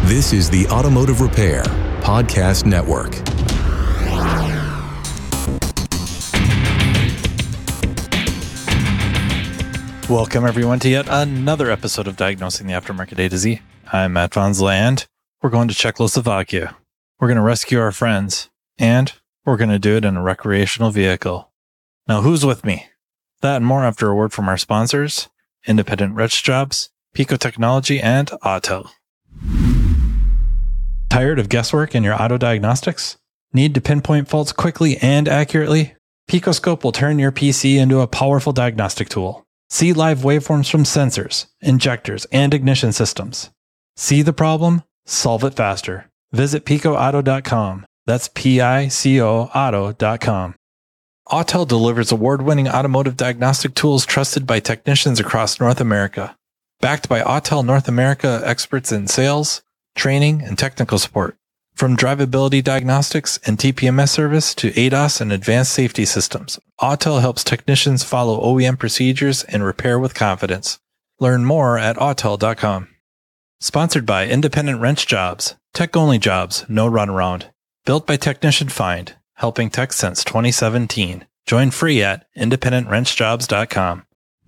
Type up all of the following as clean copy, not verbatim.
This is the Automotive Repair Podcast Network. Welcome, everyone, to yet another episode of Diagnosing the Aftermarket A to Z. I'm Matt Von Zland. We're going to Czechoslovakia. We're going to rescue our friends, and we're going to do it in a recreational vehicle. Now, who's with me? That and more after a word from our sponsors, Independent Wrench Jobs, Pico Technology, and Autel. Tired of guesswork in your auto diagnostics? Need to pinpoint faults quickly and accurately? PicoScope will turn your PC into a powerful diagnostic tool. See live waveforms from sensors, injectors, and ignition systems. See the problem? Solve it faster. Visit picoauto.com. That's Pico auto.com. Autel delivers award-winning automotive diagnostic tools trusted by technicians across North America. Backed by Autel North America experts in sales, training, and technical support. From drivability diagnostics and TPMS service to ADAS and advanced safety systems, Autel helps technicians follow OEM procedures and repair with confidence. Learn more at autel.com. Sponsored by Independent Wrench Jobs, tech-only jobs, no runaround. Built by Technician Find, helping tech since 2017. Join free at independentwrenchjobs.com.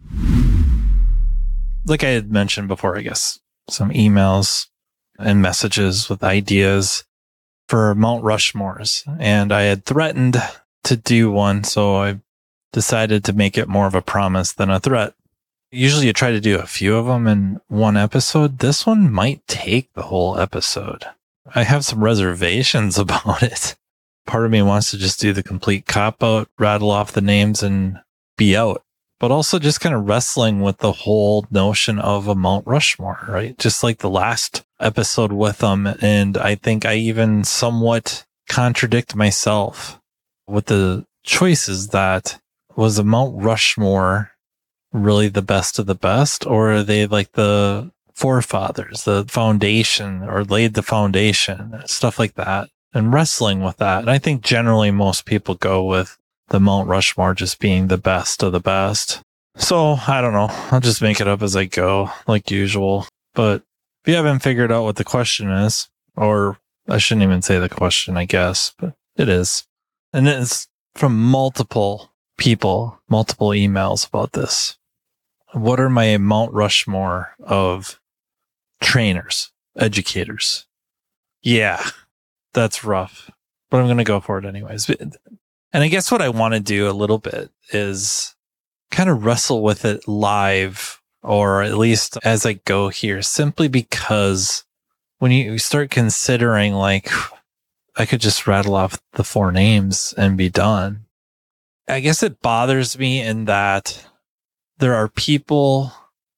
Like I had mentioned before, I guess, some emails and messages with ideas for Mount Rushmores. And I had threatened to do one, so I decided to make it more of a promise than a threat. Usually you try to do a few of them in one episode. This one might take the whole episode. I have some reservations about it. Part of me wants to just do the complete cop-out, rattle off the names and be out. But also just kind of wrestling with the whole notion of a Mount Rushmore, right? Just like the last episode with them. And I think I even somewhat contradict myself with the choices that was a Mount Rushmore really the best of the best, or are they like the forefathers, the foundation, or laid the foundation, stuff like that, and wrestling with that. And I think generally most people go with the Mount Rushmore just being the best of the best. So I don't know. I'll just make it up as I go, like usual. But if you haven't figured out what the question is, or I shouldn't even say the question, I guess, but it is. And it's from multiple people, multiple emails about this. What are my Mount Rushmore of trainers, educators? Yeah, that's rough, but I'm going to go for it anyways. And I guess what I want to do a little bit is kind of wrestle with it live, or at least as I go here, simply because when you start considering, like, I could just rattle off the 4 names and be done. I guess it bothers me in that there are people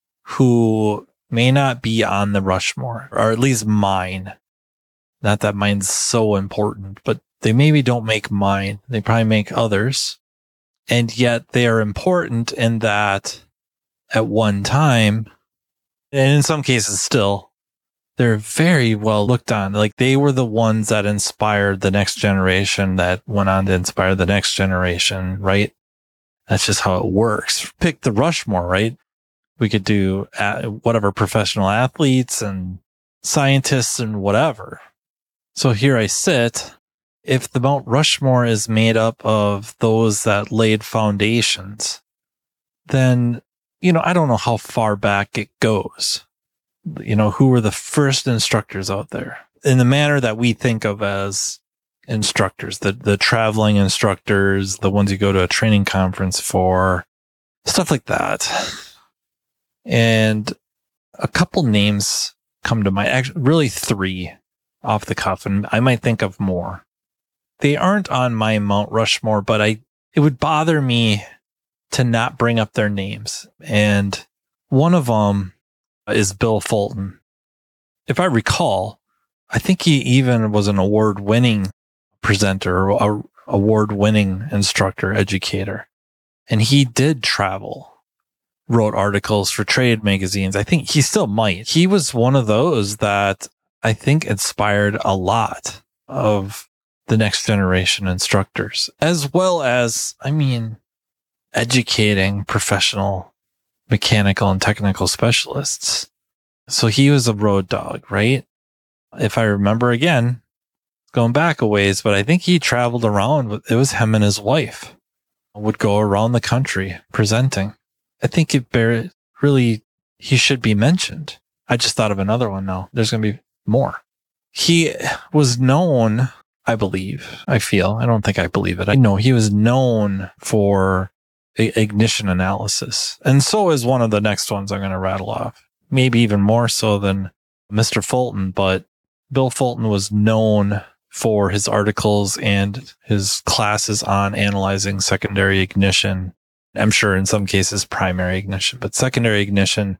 who may not be on the Rushmore, or at least mine. Not that mine's so important, but they maybe don't make mine. They probably make others. And yet they are important in that at one time, and in some cases still, they're very well looked on. Like they were the ones that inspired the next generation that went on to inspire the next generation, right? That's just how it works. Pick the Rushmore, right? We could do whatever professional athletes and scientists and whatever. So here I sit. If the Mount Rushmore is made up of those that laid foundations, then, I don't know how far back it goes. Who were the first instructors out there in the manner that we think of as instructors, the traveling instructors, the ones you go to a training conference for, stuff like that. And a couple names come to mind, actually, really 3 off the cuff, and I might think of more. They aren't on my Mount Rushmore, but it would bother me to not bring up their names. And one of them is Bill Fulton. If I recall, I think he even was an award-winning presenter, or award-winning instructor, educator. And he did travel, wrote articles for trade magazines. I think he still might. He was one of those that I think inspired a lot of the next generation instructors, as well as, educating professional mechanical and technical specialists. So he was a road dog, right? if I remember again, going back a ways, but I think he traveled around. It was him and his wife would go around the country presenting. I think he should be mentioned. I just thought of another one now. There's going to be more. He was known, I believe, I don't think I believe it. I know he was known for ignition analysis. And so is one of the next ones I'm going to rattle off. Maybe even more so than Mr. Fulton, but Bill Fulton was known for his articles and his classes on analyzing secondary ignition. I'm sure in some cases primary ignition, but secondary ignition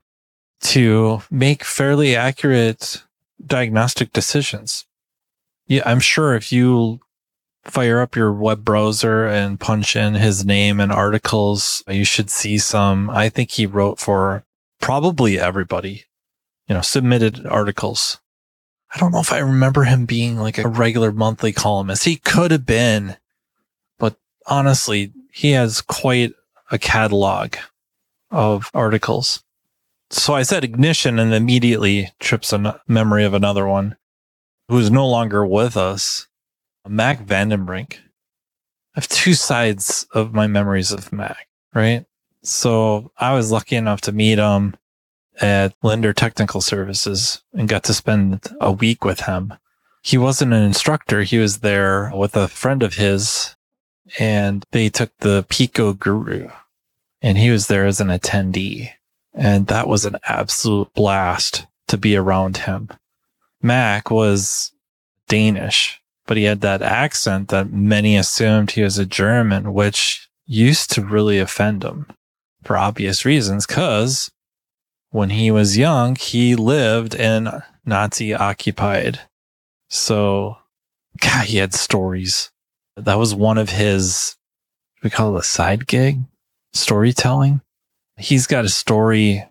to make fairly accurate diagnostic decisions. Yeah, I'm sure if you fire up your web browser and punch in his name and articles, you should see some. I think he wrote for probably everybody, submitted articles. I don't know if I remember him being like a regular monthly columnist. He could have been, but honestly, he has quite a catalog of articles. So I said ignition and immediately trips a memory of another one who's no longer with us, Mac Vandenbrink. I have two sides of my memories of Mac, right? So I was lucky enough to meet him at Linder Technical Services and got to spend a week with him. He wasn't an instructor. He was there with a friend of his, and they took the Pico Guru, and he was there as an attendee. And that was an absolute blast to be around him. Mac was Danish, but he had that accent that many assumed he was a German, which used to really offend him for obvious reasons, because when he was young, he lived in Nazi-occupied. So, God, he had stories. That was one of his, we call it a side gig, storytelling. He's got a story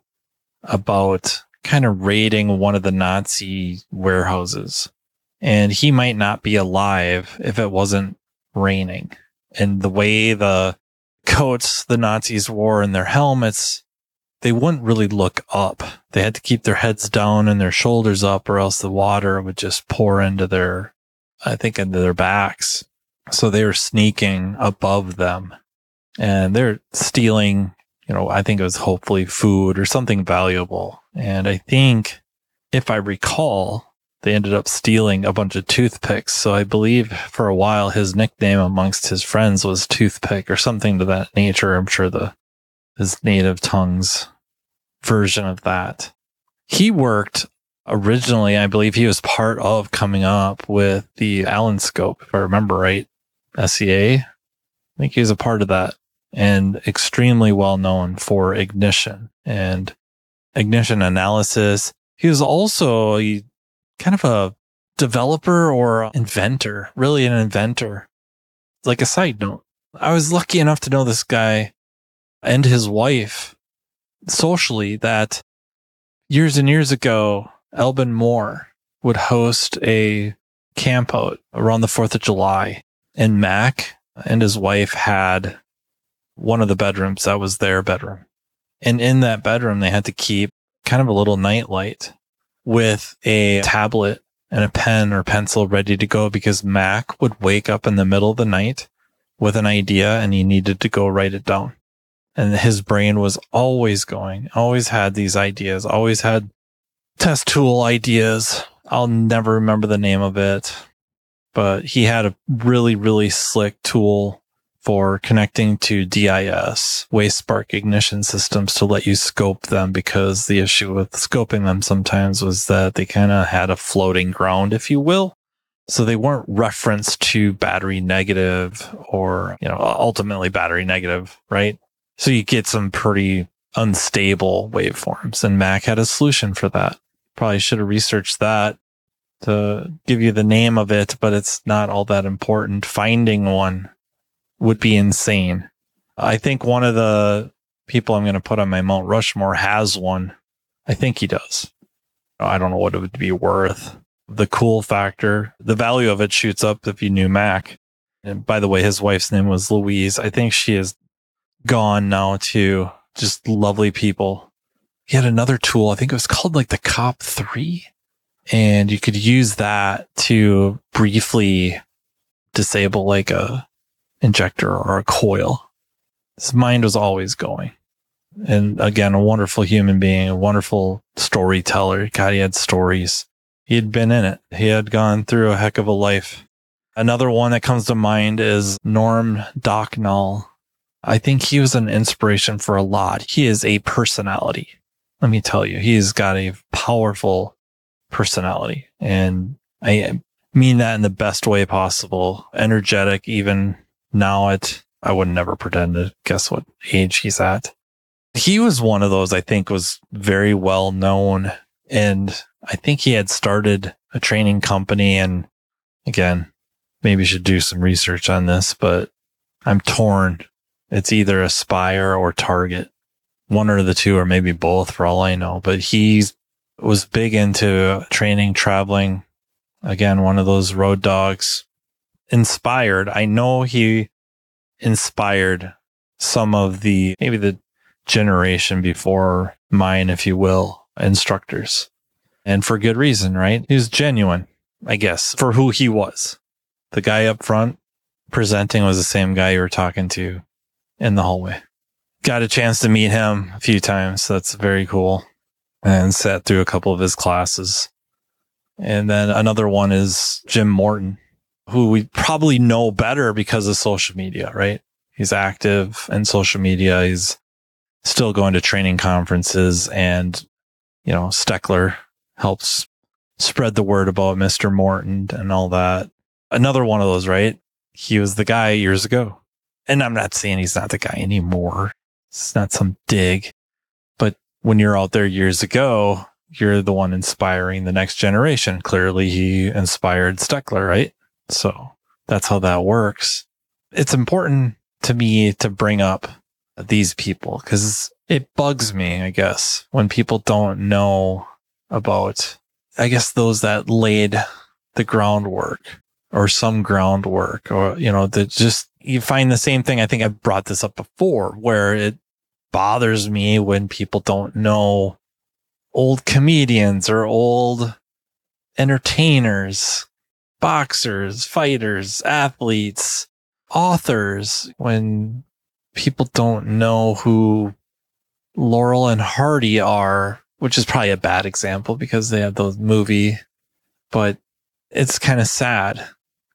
about kind of raiding one of the Nazi warehouses. And he might not be alive if it wasn't raining. And the way the coats the Nazis wore in their helmets, they wouldn't really look up. They had to keep their heads down and their shoulders up, or else the water would just pour into their backs. So they were sneaking above them, and they're stealing, I think it was hopefully food or something valuable. And I think, if I recall, they ended up stealing a bunch of toothpicks. So I believe for a while his nickname amongst his friends was Toothpick or something to that nature. I'm sure his native tongue's version of that. He worked originally, I believe he was part of coming up with the Allen scope, if I remember right, SEA. I think he was a part of that, and extremely well known for ignition and ignition analysis. He was also kind of a developer or inventor, really an inventor. Like a side note, I was lucky enough to know this guy and his wife socially, that years and years ago, Elbin Moore would host a camp out around the 4th of July, and Mac and his wife had one of the bedrooms that was their bedroom. And in that bedroom, they had to keep kind of a little nightlight with a tablet and a pen or pencil ready to go, because Mac would wake up in the middle of the night with an idea and he needed to go write it down. And his brain was always going, always had these ideas, always had test tool ideas. I'll never remember the name of it, but he had a really, really slick tool for connecting to DIS, waste spark ignition systems, to let you scope them, because the issue with scoping them sometimes was that they kind of had a floating ground, if you will. So they weren't referenced to battery negative or, ultimately battery negative, right? So you get some pretty unstable waveforms, and Mac had a solution for that. Probably should have researched that to give you the name of it, but it's not all that important. Finding one would be insane. I think one of the people I'm going to put on my Mount Rushmore has one. I think he does. I don't know what it would be worth. The cool factor, the value of it shoots up if you knew Mac. And by the way, his wife's name was Louise. I think she is gone now too. Just lovely people. He had another tool. I think it was called like the COP 3 And you could use that to briefly disable like a injector or a coil. His mind was always going. And again, a wonderful human being, a wonderful storyteller. God, he had stories. He had been in it. He had gone through a heck of a life. Another one that comes to mind is Norm Docknall. I think he was an inspiration for a lot. He is a personality. Let me tell you, he's got a powerful personality. And I mean that in the best way possible. Energetic, even now I would never pretend to guess what age he's at. He was one of those I think was very well known. And I think he had started a training company. And again, maybe should do some research on this, but I'm torn. It's either Aspire or Target. One or the two, or maybe both for all I know. But he was big into training, traveling. Again, one of those road dogs. Inspired. I know he inspired some of maybe the generation before mine, if you will, instructors. And for good reason, right? He was genuine, I guess, for who he was. The guy up front presenting was the same guy you were talking to in the hallway. Got a chance to meet him a few times. That's very cool. And sat through a couple of his classes. And then another one is Jim Morton, who we probably know better because of social media, right? He's active in social media. He's still going to training conferences, and, you know, Steckler helps spread the word about Mr. Morton and all that. Another one of those, right? He was the guy years ago. And I'm not saying he's not the guy anymore. It's not some dig. But when you're out there years ago, you're the one inspiring the next generation. Clearly, he inspired Steckler, right? So that's how that works. It's important to me to bring up these people because it bugs me, I guess, when people don't know about, I guess, those that laid the groundwork or some groundwork, or, you know, that just, you find the same thing. I think I've brought this up before, where it bothers me when people don't know old comedians or old entertainers, boxers, fighters, athletes, authors, when people don't know who Laurel and Hardy are, which is probably a bad example because they have those movie, but it's kind of sad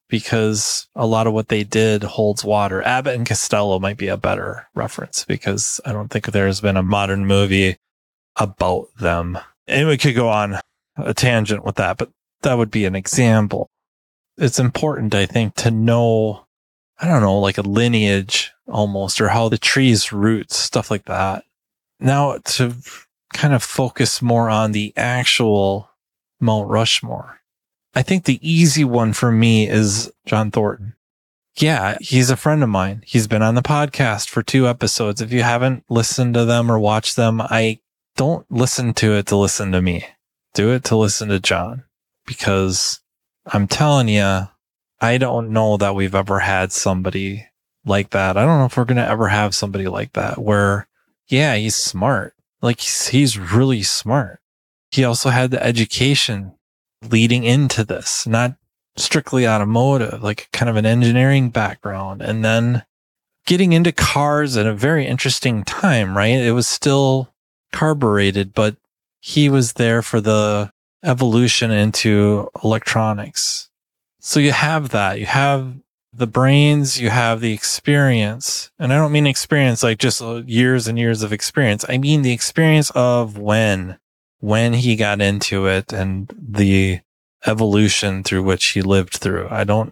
because a lot of what they did holds water. Abbott and Costello might be a better reference because I don't think there's been a modern movie about them. And we could go on a tangent with that, but that would be an example. It's important, I think, to know, I don't know, like a lineage almost, or how the tree's roots, stuff like that. Now to kind of focus more on the actual Mount Rushmore. I think the easy one for me is John Thornton. Yeah, he's a friend of mine. He's been on the podcast for 2 episodes. If you haven't listened to them or watched them, I don't listen to it to listen to me. Do it to listen to John. Because I'm telling you, I don't know that we've ever had somebody like that. I don't know if we're going to ever have somebody like that where, yeah, he's smart. Like he's really smart. He also had the education leading into this, not strictly automotive, like kind of an engineering background. And then getting into cars at a very interesting time, right? It was still carbureted, but he was there for the evolution into electronics. So you have that. You have the brains, you have the experience. And I don't mean experience like just years and years of experience. I mean the experience of when he got into it and the evolution through which he lived through. I don't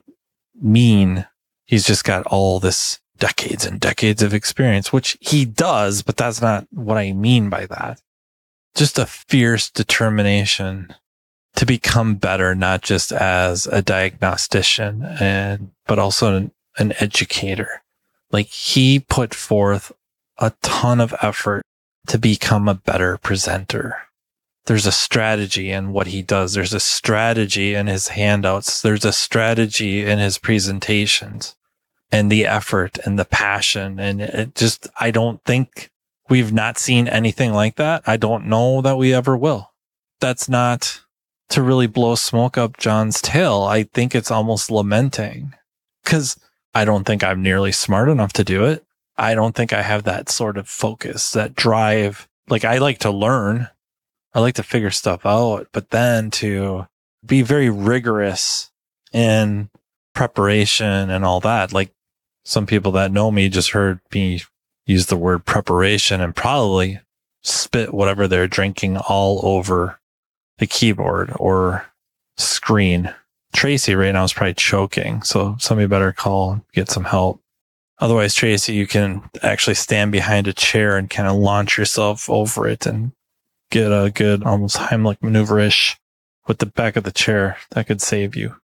mean he's just got all this decades and decades of experience, which he does, but that's not what I mean by that. Just a fierce determination to become better, not just as a diagnostician, but also an educator. Like he put forth a ton of effort to become a better presenter. There's a strategy in what he does. There's a strategy in his handouts. There's a strategy in his presentations and the effort and the passion. And it just, I don't think we've not seen anything like that. I don't know that we ever will. That's not to really blow smoke up John's tail. I think it's almost lamenting because I don't think I'm nearly smart enough to do it. I don't think I have that sort of focus, that drive. Like, I like to learn. I like to figure stuff out, but then to be very rigorous in preparation and all that. Like, some people that know me just heard me use the word preparation and probably spit whatever they're drinking all over the keyboard or screen. Tracy right now is probably choking, so somebody better call, get some help. Otherwise, Tracy, you can actually stand behind a chair and kind of launch yourself over it and get a good, almost Heimlich maneuver-ish with the back of the chair. That could save you.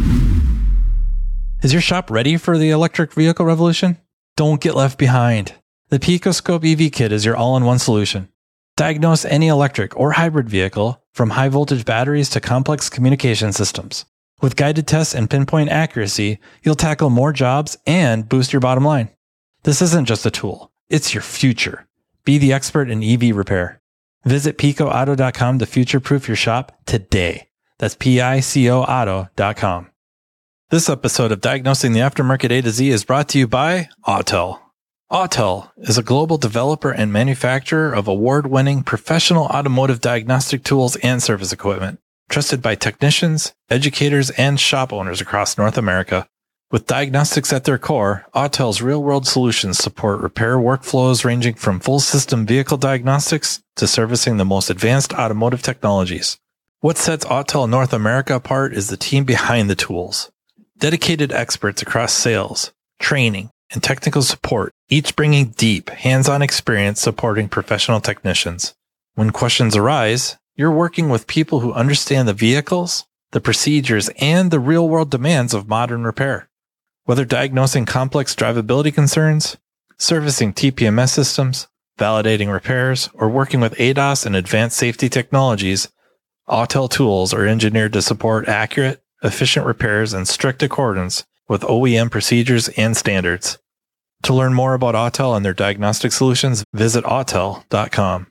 Is your shop ready for the electric vehicle revolution? Don't get left behind. The Picoscope EV Kit is your all-in-one solution. Diagnose any electric or hybrid vehicle, from high-voltage batteries to complex communication systems. With guided tests and pinpoint accuracy, you'll tackle more jobs and boost your bottom line. This isn't just a tool. It's your future. Be the expert in EV repair. Visit picoauto.com to future-proof your shop today. That's PICOauto.com. This episode of Diagnosing the Aftermarket A to Z is brought to you by Autel. Autel is a global developer and manufacturer of award-winning professional automotive diagnostic tools and service equipment, trusted by technicians, educators, and shop owners across North America. With diagnostics at their core, Autel's real-world solutions support repair workflows ranging from full-system vehicle diagnostics to servicing the most advanced automotive technologies. What sets Autel North America apart is the team behind the tools. Dedicated experts across sales, training, and technical support, each bringing deep, hands-on experience supporting professional technicians. When questions arise, you're working with people who understand the vehicles, the procedures, and the real-world demands of modern repair. Whether diagnosing complex drivability concerns, servicing TPMS systems, validating repairs, or working with ADAS and advanced safety technologies, Autel tools are engineered to support accurate, efficient repairs in strict accordance with OEM procedures and standards. To learn more about Autel and their diagnostic solutions, visit autel.com,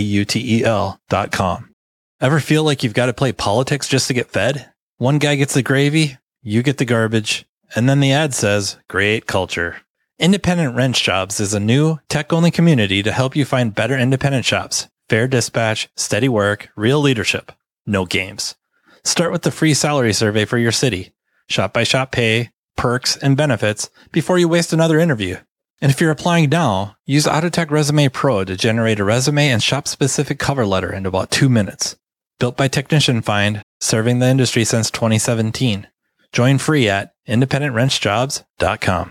AUTEL.com. Ever feel like you've got to play politics just to get fed? One guy gets the gravy, you get the garbage, and then the ad says, great culture. Independent Wrench Jobs is a new, tech-only community to help you find better independent shops. Fair dispatch, steady work, real leadership. No games. Start with the free salary survey for your city. Shop-by-shop pay, perks, and benefits before you waste another interview. And if you're applying now, use Autotech Resume Pro to generate a resume and shop-specific cover letter in about 2 minutes. Built by Technician Find, serving the industry since 2017. Join free at independentwrenchjobs.com.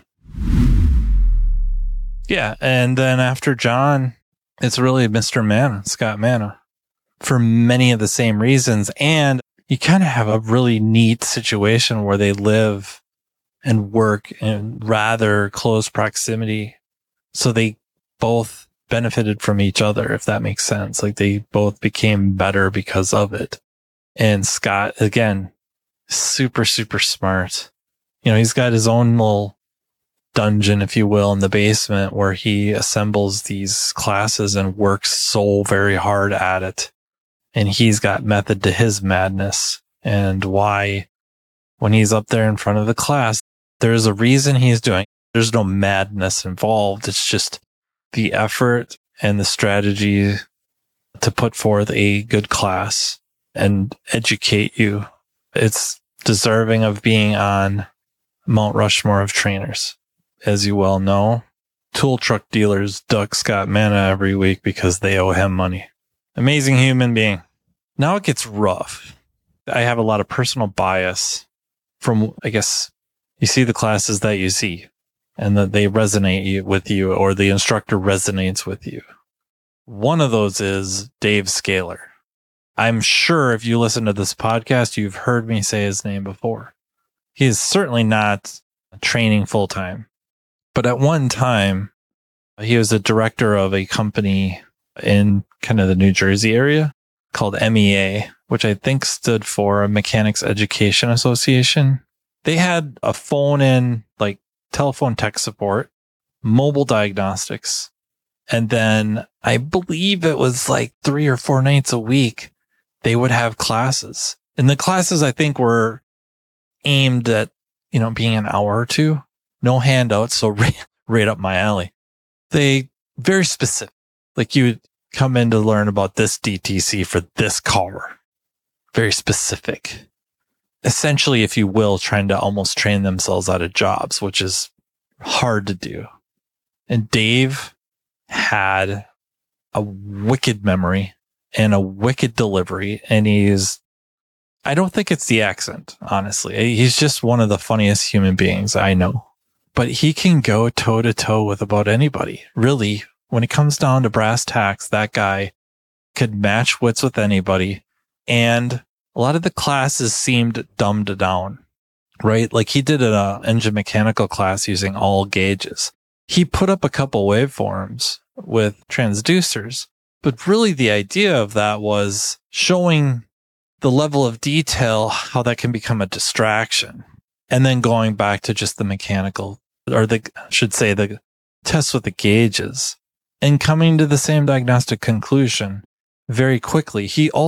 Yeah, and then after John, it's really Mr. Manna, Scott Manna, for many of the same reasons. And you kind of have a really neat situation where they live and work in rather close proximity. So they both benefited from each other, if that makes sense. Like, they both became better because of it. And Scott, again, super, super smart. You know, he's got his own little dungeon, if you will, in the basement where he assembles these classes and works so very hard at it. And he's got method to his madness, and why when he's up there in front of the class, there's a reason he's doing it. There's no madness involved. It's just the effort and the strategy to put forth a good class and educate you. It's deserving of being on Mount Rushmore of trainers. As you well know, tool truck dealers duck Scott Manna every week because they owe him money. Amazing human being. Now it gets rough. I have a lot of personal bias from, I guess, you see the classes that you see and that they resonate with you, or the instructor resonates with you. One of those is Dave Scaler. I'm sure if you listen to this podcast, you've heard me say his name before. He is certainly not training full time, but at one time, he was a director of a company in kind of the New Jersey area called MEA, which I think stood for Mechanics Education Association. They had a phone-in, like telephone tech support, mobile diagnostics, and then I believe it was like 3 or 4 nights a week, they would have classes. And the classes, I think, were aimed at, being an hour or two. No handouts, so right up my alley. They very specific. Like you would come in to learn about this DTC for this car. Very specific. Essentially, if you will, trying to almost train themselves out of jobs, which is hard to do. And Dave had a wicked memory and a wicked delivery. And I don't think it's the accent, honestly. He's just one of the funniest human beings I know. But he can go toe to toe with about anybody. Really, when it comes down to brass tacks, that guy could match wits with anybody. And a lot of the classes seemed dumbed down, right? Like he did an engine mechanical class using all gauges. He put up a couple waveforms with transducers, but really the idea of that was showing the level of detail, how that can become a distraction. And then going back to just the mechanical, or the test with the gauges, and coming to the same diagnostic conclusion very quickly.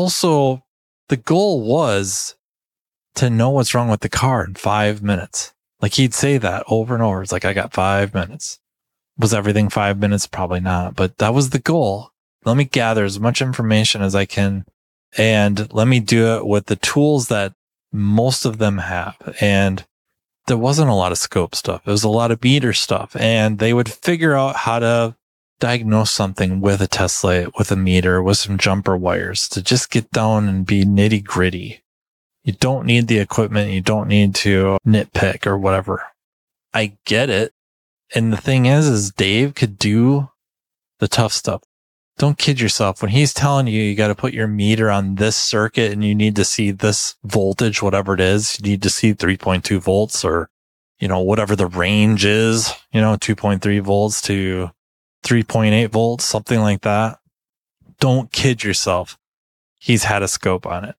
The goal was to know what's wrong with the car in 5 minutes. Like he'd say that over and over. It's like, I got 5 minutes. Was everything 5 minutes? Probably not, but that was the goal. Let me gather as much information as I can, and let me do it with the tools that most of them have. And there wasn't a lot of scope stuff. It was a lot of meter stuff, and they would figure out how to diagnose something with a test light, with a meter, with some jumper wires to just get down and be nitty gritty. You don't need the equipment. You don't need to nitpick or whatever. I get it. And the thing is Dave could do the tough stuff. Don't kid yourself. When he's telling you got to put your meter on this circuit and you need to see this voltage, whatever it is, you need to see 3.2 volts or, whatever the range is, 2.3 volts to 3.8 volts, something like that. Don't kid yourself. He's had a scope on it.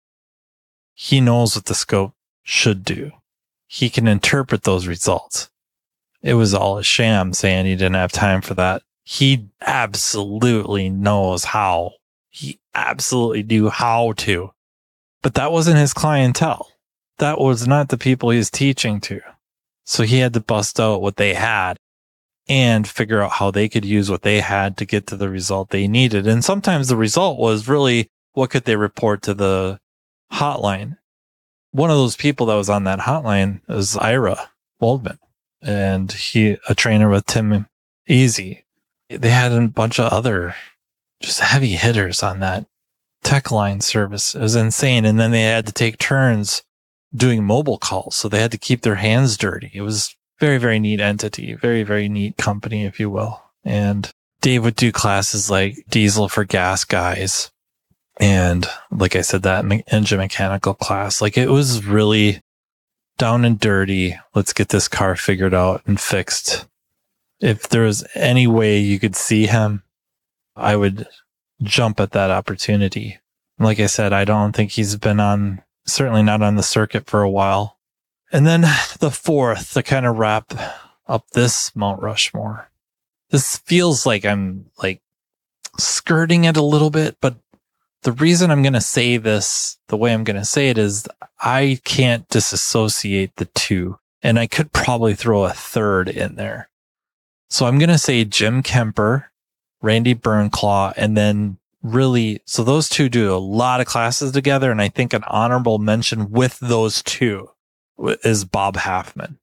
He knows what the scope should do. He can interpret those results. It was all a sham saying he didn't have time for that. He absolutely knows how. He absolutely knew how to. But that wasn't his clientele. That was not the people he was teaching to. So he had to bust out what they had and figure out how they could use what they had to get to the result they needed. And sometimes the result was really, what could they report to the hotline? One of those people that was on that hotline was Ira Waldman, and a trainer with Tim Easy. They had a bunch of other just heavy hitters on that tech line service. It was insane. And then they had to take turns doing mobile calls. So they had to keep their hands dirty. It was very, very neat entity, very, very neat company, if you will. And Dave would do classes like Diesel for Gas Guys. And like I said, that engine mechanical class, like it was really down and dirty. Let's get this car figured out and fixed. If there was any way you could see him, I would jump at that opportunity. Like I said, I don't think he's been certainly not on the circuit for a while. And then the fourth, to kind of wrap up this Mount Rushmore. This feels like I'm like skirting it a little bit, but the reason I'm going to say this the way I'm going to say it is I can't disassociate the two, and I could probably throw a third in there. So I'm going to say Jim Kemper, Randy Burnclaw, and then so those two do a lot of classes together. And I think an honorable mention with those two is Bob Halfman.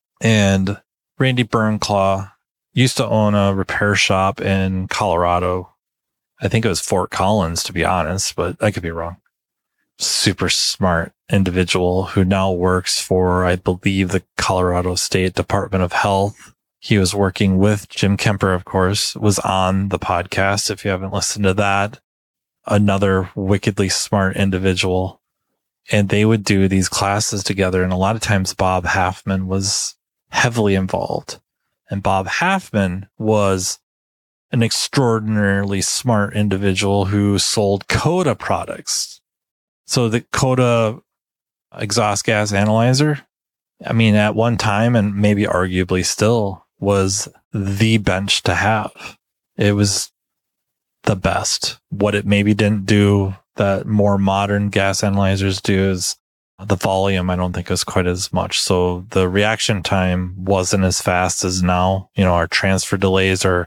And Randy Burnclaw used to own a repair shop in Colorado. I think it was Fort Collins, to be honest, but I could be wrong. Super smart individual who now works for, I believe, the Colorado State Department of Health. He was working with Jim Kemper, of course, was on the podcast. If you haven't listened to that, another wickedly smart individual. And they would do these classes together. And a lot of times Bob Halfman was heavily involved. And Bob Halfman was an extraordinarily smart individual who sold Coda products. So the Coda exhaust gas analyzer, I mean, at one time, and maybe arguably still, was the bench to have. It was the best. What it maybe didn't do that more modern gas analyzers do is the volume, I don't think is quite as much. So the reaction time wasn't as fast as now. Our transfer delays are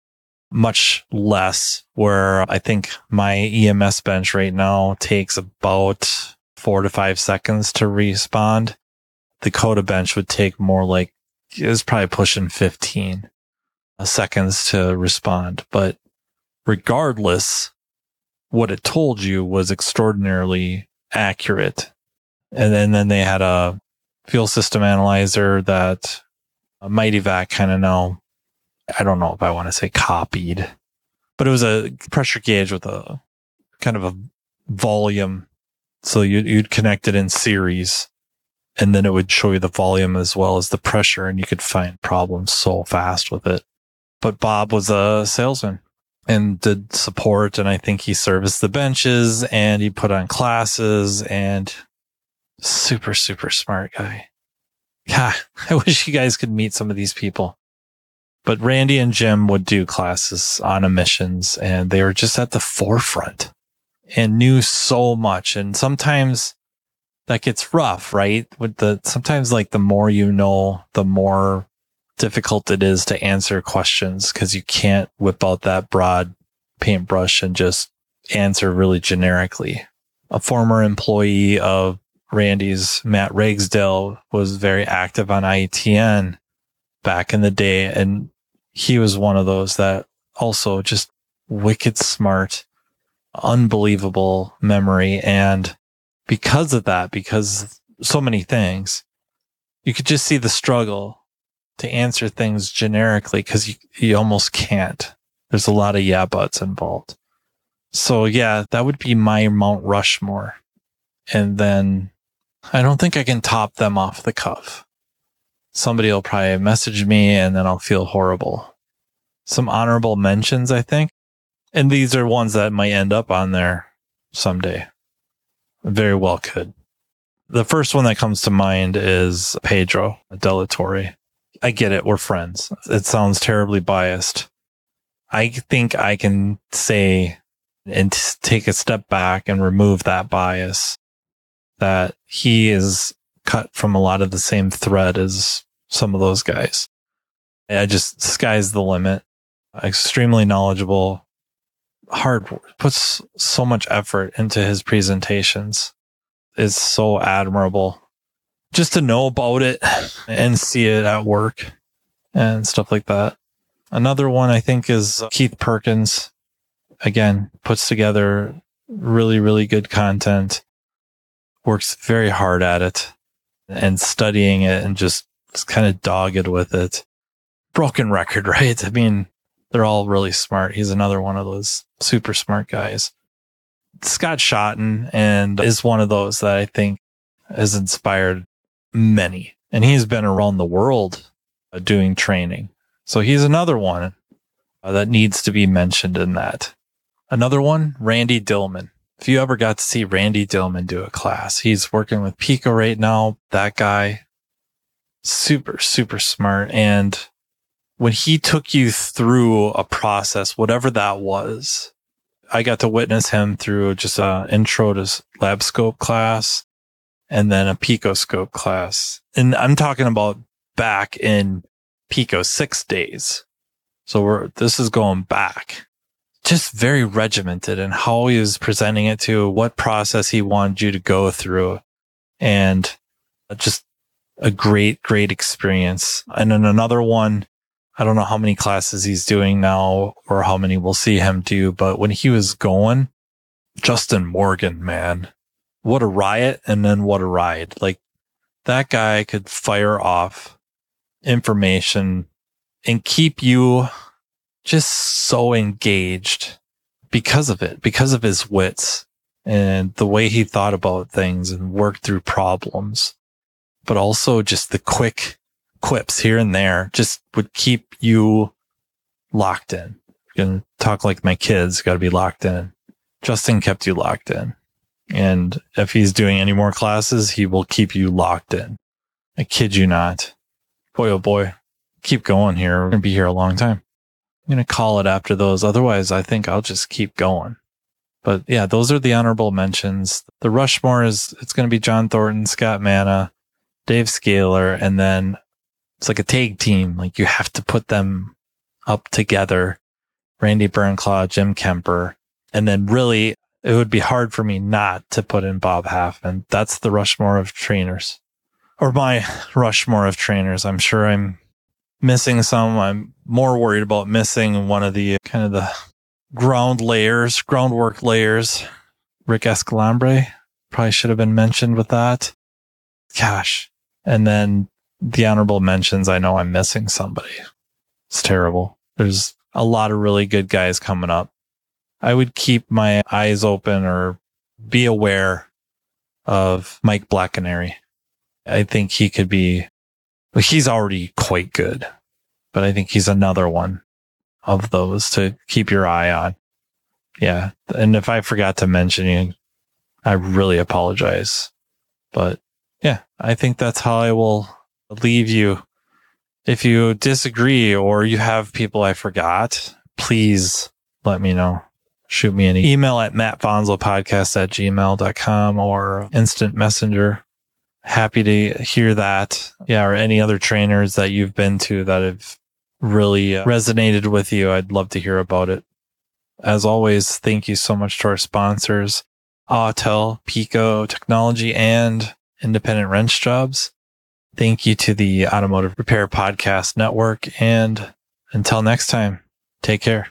much less, where I think my EMS bench right now takes about 4 to 5 seconds to respond. The Coda bench would take more like, it was probably pushing 15 seconds to respond. But regardless, what it told you was extraordinarily accurate. And then they had a fuel system analyzer that Mighty Vac kind of now, I don't know if I want to say copied, but it was a pressure gauge with a kind of a volume. So you'd connect it in series, and then it would show you the volume as well as the pressure, and you could find problems so fast with it. But Bob was a salesman and did support, and I think he serviced the benches and he put on classes, and super, super smart guy. Yeah, I wish you guys could meet some of these people. But Randy and Jim would do classes on emissions, and they were just at the forefront and knew so much. And sometimes that gets rough, right? Sometimes like the more you know, the more difficult it is to answer questions, because you can't whip out that broad paintbrush and just answer really generically. A former employee of Randy's, Matt Ragsdale, was very active on IETN back in the day, and he was one of those that also just wicked smart, unbelievable memory. And because of that, because so many things, you could just see the struggle to answer things generically, because you almost can't. There's a lot of yeah buts involved. So yeah, that would be my Mount Rushmore. And then I don't think I can top them off the cuff. Somebody will probably message me and then I'll feel horrible. Some honorable mentions, I think. And these are ones that might end up on there someday. Very well could. The first one that comes to mind is Pedro Della Torre. I get it. We're friends. It sounds terribly biased. I think I can say and take a step back and remove that bias, that he is cut from a lot of the same thread as some of those guys. Sky's the limit. Extremely knowledgeable, puts so much effort into his presentations. It's so admirable just to know about it and see it at work and stuff like that. Another one I think is Keith Perkins. Again, puts together really, really good content, works very hard at it and studying it, and just kind of dogged with it. Broken record, right? I mean, they're all really smart. He's another one of those super smart guys. Scott Schotten and is one of those that I think has inspired many. And he's been around the world doing training. So he's another one that needs to be mentioned in that. Another one, Randy Dillman. If you ever got to see Randy Dillman do a class, he's working with Pico right now. That guy, super, super smart. And when he took you through a process, whatever that was, I got to witness him through just an intro to lab scope class and then a Pico scope class. And I'm talking about back in Pico 6 days. So this is going back. Just very regimented in how he was presenting it to, what process he wanted you to go through, and just a great, great experience. And then another one, I don't know how many classes he's doing now or how many we'll see him do, but when he was going, Justin Morgan, man, what a riot. And then what a ride. Like, that guy could fire off information and keep you just so engaged because of it, because of his wits and the way he thought about things and worked through problems, but also just the quick quips here and there just would keep you locked in. You're going to talk like my kids, got to be locked in. Justin kept you locked in. And if he's doing any more classes, he will keep you locked in. I kid you not. Boy, oh boy, keep going here. We're going to be here a long time. I'm going to call it after those. Otherwise, I think I'll just keep going. But yeah, those are the honorable mentions. The Rushmore it's going to be John Thornton, Scott Manna, Dave Scaler, and then it's like a tag team. Like you have to put them up together. Randy Bernclaw, Jim Kemper. And then really, it would be hard for me not to put in Bob Half. And that's the Rushmore of trainers. Or my Rushmore of trainers. I'm sure I'm missing some. I'm more worried about missing one of the kind of the groundwork layers. Rick Escalambre probably should have been mentioned with that. Gosh. And then the honorable mentions, I know I'm missing somebody. It's terrible. There's a lot of really good guys coming up. I would keep my eyes open or be aware of Mike Blackenary. I think he could be, he's already quite good, but I think he's another one of those to keep your eye on. Yeah. And if I forgot to mention you, I really apologize. But yeah, I think that's how I will leave you. If you disagree or you have people I forgot, please let me know. Shoot me an email at mattvonslopodcast@gmail.com or instant messenger. Happy to hear that. Yeah. Or any other trainers that you've been to that have really resonated with you. I'd love to hear about it. As always, thank you so much to our sponsors, Autel, Pico Technology, and Independent Wrench Jobs. Thank you to the Automotive Repair Podcast Network. And until next time, take care.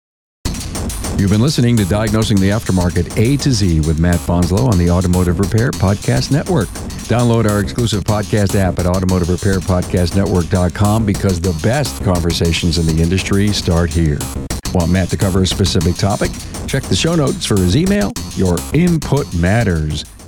You've been listening to Diagnosing the Aftermarket A to Z with Matt Bonslow on the Automotive Repair Podcast Network. Download our exclusive podcast app at automotiverepairpodcastnetwork.com because the best conversations in the industry start here. Want Matt to cover a specific topic? Check the show notes for his email. Your input matters.